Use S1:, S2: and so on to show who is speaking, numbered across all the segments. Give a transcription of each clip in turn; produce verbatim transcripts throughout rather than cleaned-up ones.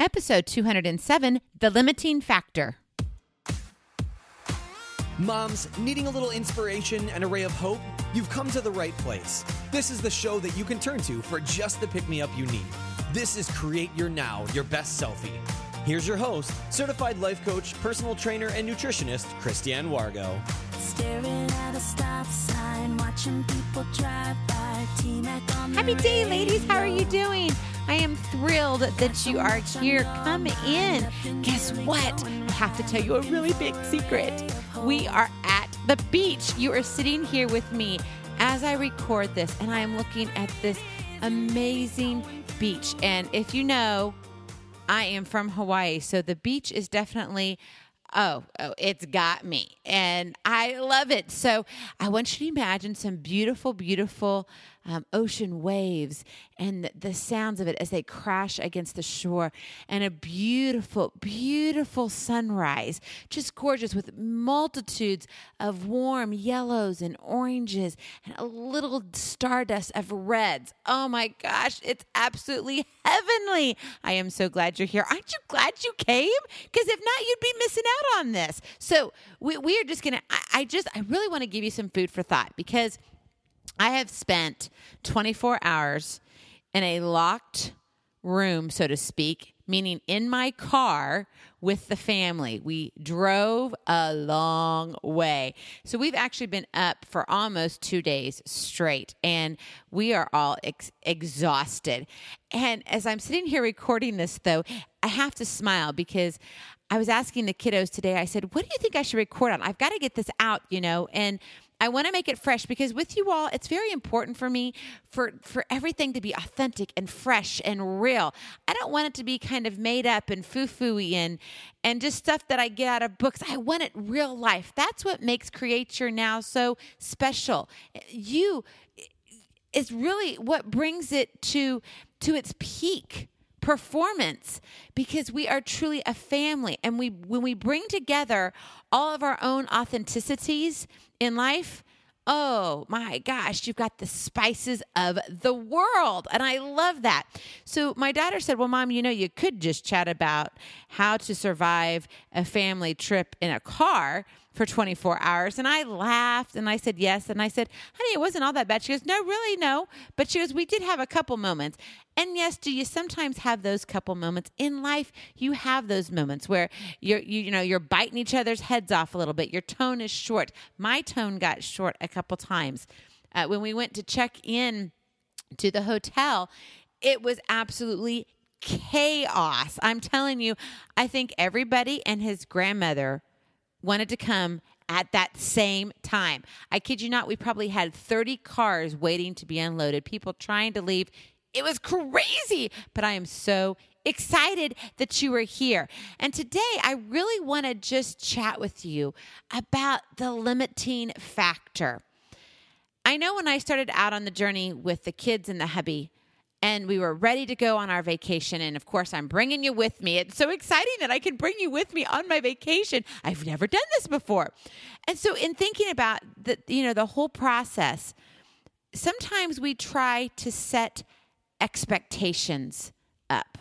S1: Episode two hundred seven, The Limiting Factor.
S2: Moms, needing a little inspiration and a ray of hope? You've come to the right place. This is the show that you can turn to for just the pick-me-up you need. This is Create Your Now, Your Best Selfie. Here's your host, certified life coach, personal trainer, and nutritionist, Christiane Wargo.
S3: Staring at a stop sign, watching people drive by, T-Mac on the
S1: Happy day,
S3: radio.
S1: ladies. How are you doing? I am thrilled that you are here. Come in. Guess what? I have to tell you a really big secret. We are at the beach. You are sitting here with me as I record this, and I am looking at this amazing beach. And if you know, I am from Hawaii, so the beach is definitely, oh, oh, it's got me. And I love it. So I want you to imagine some beautiful, beautiful um, ocean waves and the, the sounds of it as they crash against the shore, and a beautiful, beautiful sunrise, just gorgeous, with multitudes of warm yellows and oranges and a little stardust of reds. Oh my gosh, it's absolutely heavenly. I am so glad you're here. Aren't you glad you came? Because if not, you'd be missing out on this. So we, we are just going to, I just, I really want to give you some food for thought, because I have spent twenty-four hours in a locked room, so to speak, meaning in my car with the family. We drove a long way. So we've actually been up for almost two days straight, and we are all ex- exhausted. And as I'm sitting here recording this, though, I have to smile, because I was asking the kiddos today, I said, what do you think I should record on? I've got to get this out, you know, and I want to make it fresh, because with you all, it's very important for me for, for everything to be authentic and fresh and real. I don't want it to be kind of made up and foo-foo-y and, and just stuff that I get out of books. I want it real life. That's what makes Create Your Now so special. You is really what brings it to, to its peak performance, because we are truly a family, and we when we bring together all of our own authenticities in life, oh my gosh, you've got the spices of the world, and I love that. So my daughter said, well, Mom, you know, you could just chat about how to survive a family trip in a car for twenty-four hours. And I laughed, and I said, yes. And I said, honey, it wasn't all that bad. She goes, no, really, no. But she goes, we did have a couple moments. And yes, do you sometimes have those couple moments in life? You have those moments where you're, you, you know, you're biting each other's heads off a little bit. Your tone is short. My tone got short a couple times. Uh, when we went to check in to the hotel, it was absolutely chaos. I'm telling you, I think everybody and his grandmother wanted to come at that same time. I kid you not, we probably had thirty cars waiting to be unloaded, people trying to leave. It was crazy, but I am so excited that you are here. And today I really want to just chat with you about the limiting factor. I know when I started out on the journey with the kids and the hubby, and we were ready to go on our vacation. And of course, I'm bringing you with me. It's so exciting that I can bring you with me on my vacation. I've never done this before. And so in thinking about the, you know, the whole process, sometimes we try to set expectations up.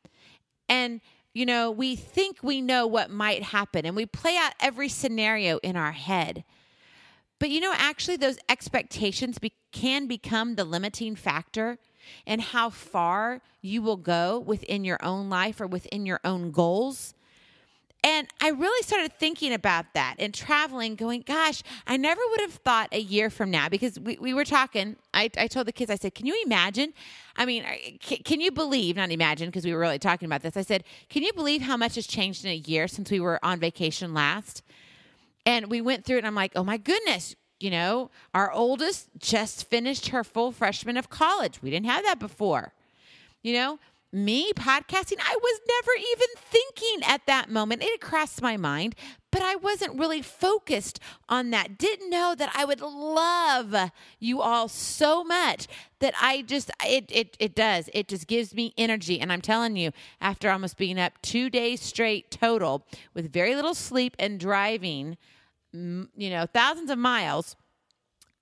S1: And, you know, we think we know what might happen, and we play out every scenario in our head. But, you know, actually those expectations be- can become the limiting factor and how far you will go within your own life or within your own goals. And I really started thinking about that and traveling, going, gosh, I never would have thought a year from now, because we, we were talking, I, I told the kids, I said, can you imagine? I mean, can, can you believe, not imagine, because we were really talking about this. I said, can you believe how much has changed in a year since we were on vacation last? And we went through it, and I'm like, oh my goodness. You know, our oldest just finished her full freshman of college. We didn't have that before. You know, me podcasting, I was never even thinking at that moment. It crossed my mind, but I wasn't really focused on that. Didn't know that I would love you all so much that I just, it, it, it does. It just gives me energy. And I'm telling you, after almost being up two days straight total with very little sleep and driving, you know, thousands of miles,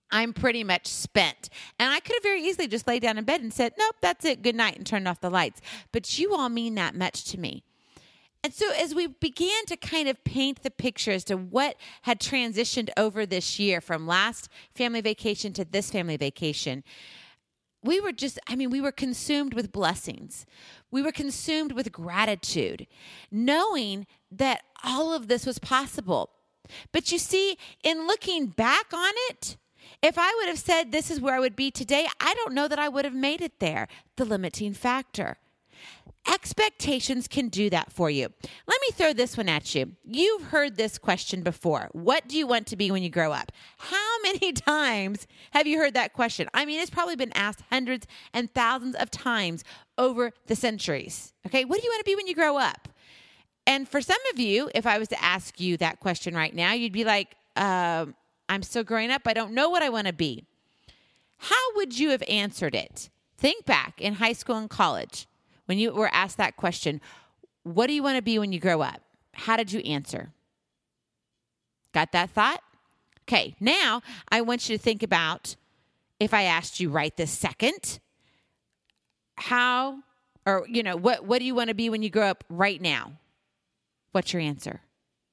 S1: I'm pretty much spent. And I could have very easily just laid down in bed and said, nope, that's it. Good night, and turned off the lights. But you all mean that much to me. And so as we began to kind of paint the picture as to what had transitioned over this year from last family vacation to this family vacation, we were just, I mean, we were consumed with blessings. We were consumed with gratitude, knowing that all of this was possible. But you see, in looking back on it, if I would have said this is where I would be today, I don't know that I would have made it there. The limiting factor. Expectations can do that for you. Let me throw this one at you. You've heard this question before. What do you want to be when you grow up? How many times have you heard that question? I mean, it's probably been asked hundreds and thousands of times over the centuries. Okay, what do you want to be when you grow up? And for some of you, if I was to ask you that question right now, you'd be like, uh, I'm still growing up. I don't know what I want to be. How would you have answered it? Think back in high school and college. When you were asked that question, what do you want to be when you grow up? How did you answer? Got that thought? Okay, now I want you to think about if I asked you right this second, how, or, you know, what, what do you want to be when you grow up right now? What's your answer?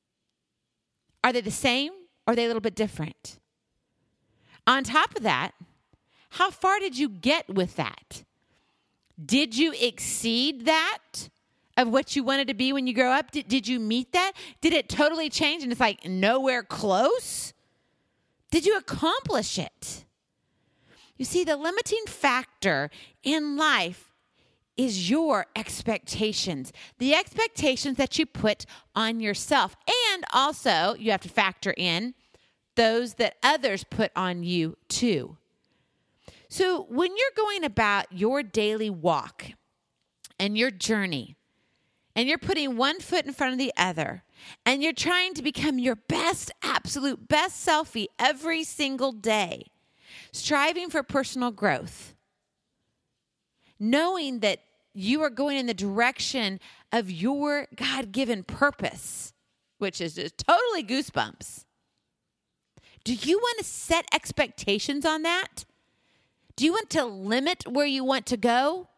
S1: Are they the same or are they a little bit different? On top of that, how far did you get with that? Did you exceed that of what you wanted to be when you grow up? Did, did you meet that? Did it totally change and it's like nowhere close? Did you accomplish it? You see, the limiting factor in life is your expectations, the expectations that you put on yourself. And also, you have to factor in those that others put on you too. So when you're going about your daily walk and your journey, and you're putting one foot in front of the other, and you're trying to become your best, absolute best selfie every single day, striving for personal growth, knowing that you are going in the direction of your God-given purpose, which is just totally goosebumps. Do you want to set expectations on that? Do you want to limit where you want to go?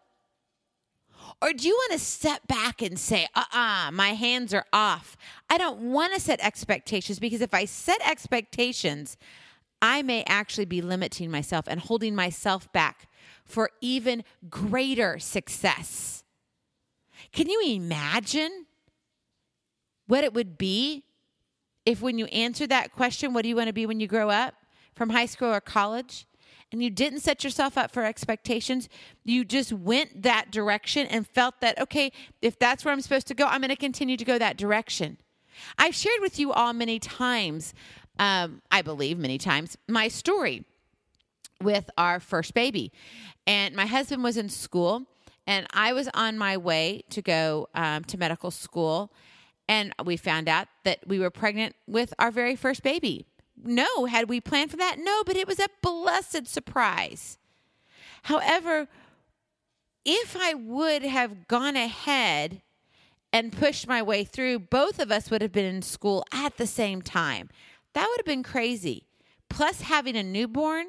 S1: Or do you want to step back and say, uh-uh, my hands are off. I don't want to set expectations because if I set expectations, I may actually be limiting myself and holding myself back for even greater success. Can you imagine what it would be if when you answer that question, what do you want to be when you grow up, from high school or college, and you didn't set yourself up for expectations, you just went that direction and felt that, okay, if that's where I'm supposed to go, I'm going to continue to go that direction. I've shared with you all many times, um, I believe many times, my story with our first baby. And my husband was in school, and I was on my way to go um, to medical school, and we found out that we were pregnant with our very first baby. No, had we planned for that? No, but it was a blessed surprise. However, if I would have gone ahead and pushed my way through, both of us would have been in school at the same time. That would have been crazy. Plus having a newborn.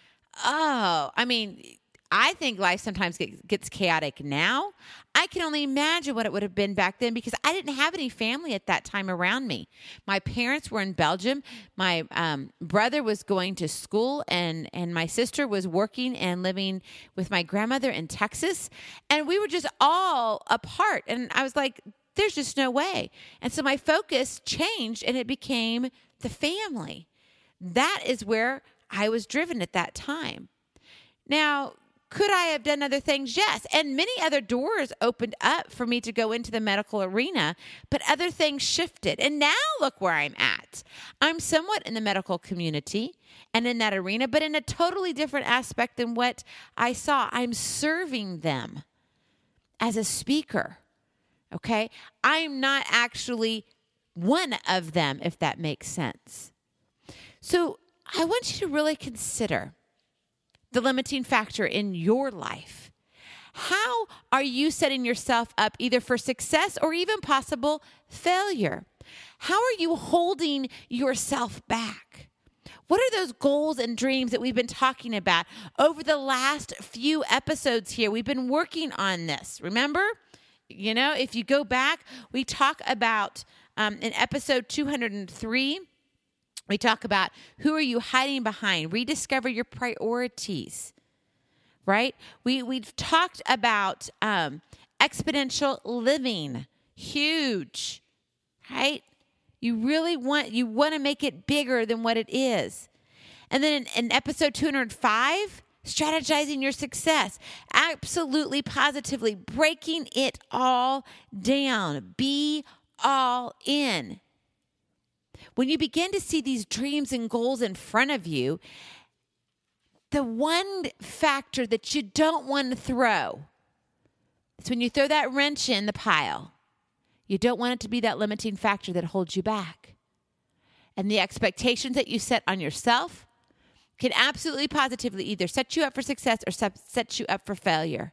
S1: Oh, I mean, I think life sometimes gets chaotic now. I can only imagine what it would have been back then because I didn't have any family at that time around me. My parents were in Belgium. My um, brother was going to school, and, and my sister was working and living with my grandmother in Texas. And we were just all apart. And I was like, there's just no way. And so my focus changed, and it became the family. That is where I was driven at that time. Now, could I have done other things? Yes. And many other doors opened up for me to go into the medical arena, but other things shifted. And now look where I'm at. I'm somewhat in the medical community and in that arena, but in a totally different aspect than what I saw. I'm serving them as a speaker. Okay. I'm not actually one of them, if that makes sense. So I want you to really consider the limiting factor in your life. How are you setting yourself up either for success or even possible failure? How are you holding yourself back? What are those goals and dreams that we've been talking about over the last few episodes here? We've been working on this. Remember? You know, if you go back, we talk about um, in episode two hundred three, we talk about who are you hiding behind? Rediscover your priorities, right? We, we've talked about um, exponential living, huge, right? You really want, you want to make it bigger than what it is. And then in, in episode two hundred five, strategizing your success, absolutely, positively, breaking it all down. Be all in. When you begin to see these dreams and goals in front of you, the one factor that you don't want to throw is when you throw that wrench in the pile. You don't want it to be that limiting factor that holds you back. And the expectations that you set on yourself can absolutely positively either set you up for success or set you up for failure.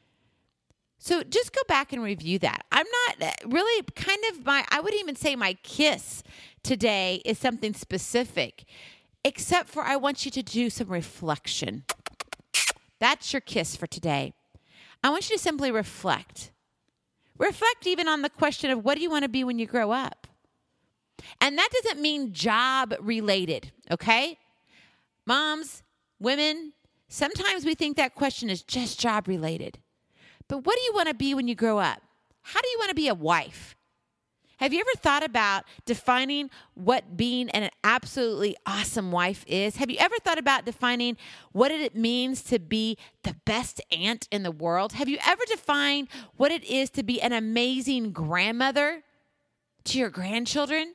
S1: So just go back and review that. I'm not really kind of my, I would even say my kiss today is something specific, except for I want you to do some reflection. That's your kiss for today. I want you to simply reflect. Reflect even on the question of what do you want to be when you grow up? And that doesn't mean job related, okay? Moms, women, sometimes we think that question is just job related. But what do you want to be when you grow up? How do you want to be a wife? Have you ever thought about defining what being an absolutely awesome wife is? Have you ever thought about defining what it means to be the best aunt in the world? Have you ever defined what it is to be an amazing grandmother to your grandchildren?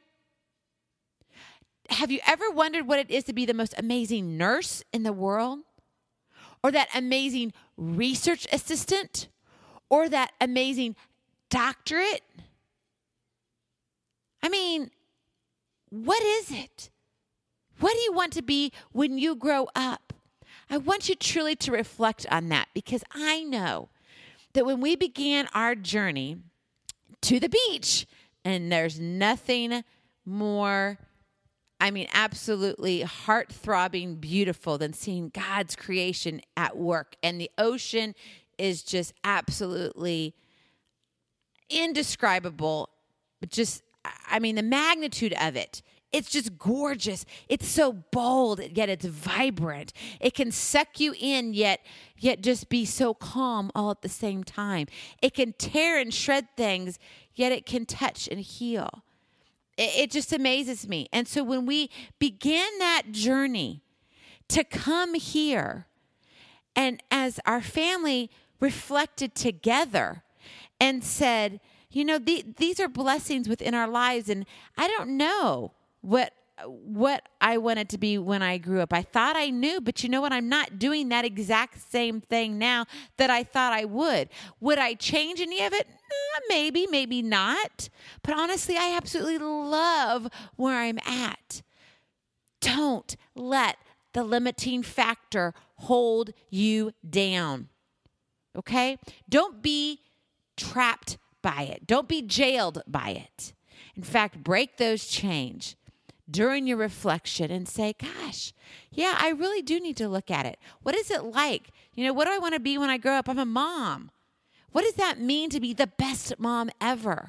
S1: Have you ever wondered what it is to be the most amazing nurse in the world? Or that amazing research assistant? Or that amazing doctorate? I mean, what is it? What do you want to be when you grow up? I want you truly to reflect on that, because I know that when we began our journey to the beach, and there's nothing more, I mean, absolutely heart-throbbing beautiful than seeing God's creation at work. And the ocean is just absolutely indescribable, but just I mean, the magnitude of it, it's just gorgeous. It's so bold, yet it's vibrant. It can suck you in, yet yet just be so calm all at the same time. It can tear and shred things, yet it can touch and heal. It, it just amazes me. And so when we began that journey to come here, and as our family reflected together and said, you know, the, these are blessings within our lives, and I don't know what what I wanted to be when I grew up. I thought I knew, but you know what? I'm not doing that exact same thing now that I thought I would. Would I change any of it? Uh, maybe, maybe not. But honestly, I absolutely love where I'm at. Don't let the limiting factor hold you down, okay? Don't be trapped by it. Don't be jailed by it. In fact, break those chains during your reflection and say, gosh, yeah, I really do need to look at it. What is it like? You know, what do I want to be when I grow up? I'm a mom. What does that mean to be the best mom ever?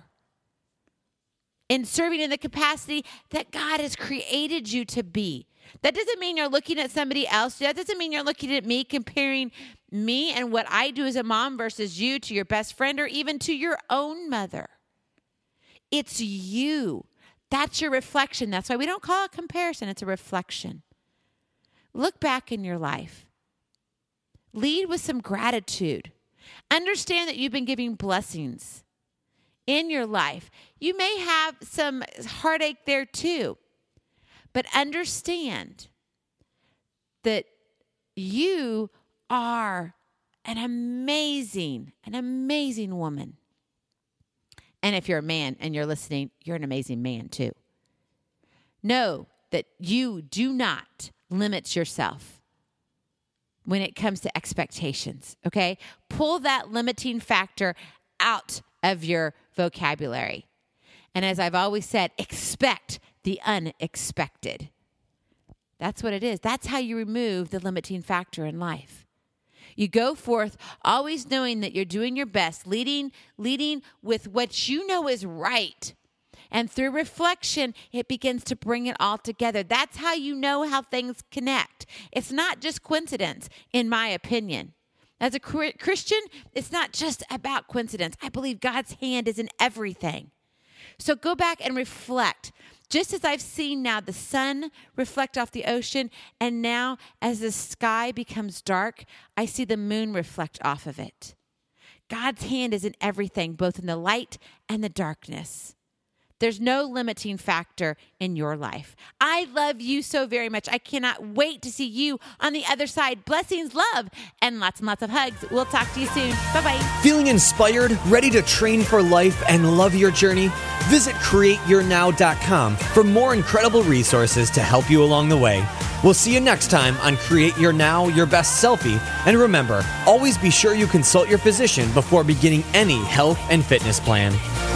S1: In serving in the capacity that God has created you to be. That doesn't mean you're looking at somebody else. That doesn't mean you're looking at me, comparing me and what I do as a mom versus you to your best friend or even to your own mother. It's you. That's your reflection. That's why we don't call it comparison. It's a reflection. Look back in your life. Lead with some gratitude. Understand that you've been giving blessings in your life. You may have some heartache there too. But understand that you are an amazing, an amazing woman. And if you're a man and you're listening, you're an amazing man too. Know that you do not limit yourself when it comes to expectations, okay? Pull that limiting factor out of your vocabulary. And as I've always said, expect the unexpected. That's what it is. That's how you remove the limiting factor in life. You go forth always knowing that you're doing your best, leading, leading with what you know is right. And through reflection, it begins to bring it all together. That's how you know how things connect. It's not just coincidence, in my opinion. As a Christian, it's not just about coincidence. I believe God's hand is in everything. So go back and reflect. Just as I've seen now the sun reflect off the ocean, and now as the sky becomes dark, I see the moon reflect off of it. God's hand is in everything, both in the light and the darkness. There's no limiting factor in your life. I love you so very much. I cannot wait to see you on the other side. Blessings, love, and lots and lots of hugs. We'll talk to you soon. Bye-bye.
S2: Feeling inspired, ready to train for life, and love your journey? Visit create your now dot com for more incredible resources to help you along the way. We'll see you next time on Create Your Now, Your Best Selfie. And remember, always be sure you consult your physician before beginning any health and fitness plan.